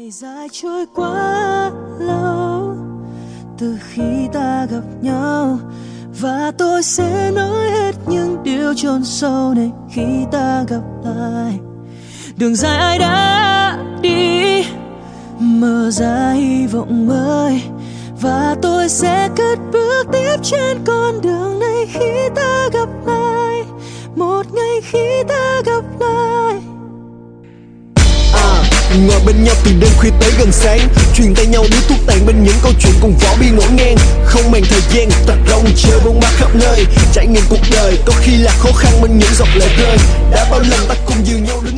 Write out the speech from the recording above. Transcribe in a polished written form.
Ngày dài trôi quá lâu từ khi ta gặp nhau, và tôi sẽ nói hết những điều chôn sâu này khi ta gặp lại. Đường dài ai đã đi, mở ra hy vọng mới, và tôi sẽ cất bước tiếp trên con đường này khi ta gặp lại. Một ngày khi ta gặp lại. Ngồi bên nhau từ đêm khuya tới gần sáng, truyền tay nhau điếu thuốc tàn bên những câu chuyện cùng vỏ bia ngổn ngang. Không màng thời gian, tạt rong chơi bóng mát khắp nơi, trải nghiệm cuộc đời có khi là khó khăn bên những giọt lệ rơi. Đã bao lần ta cùng dìu nhau đứng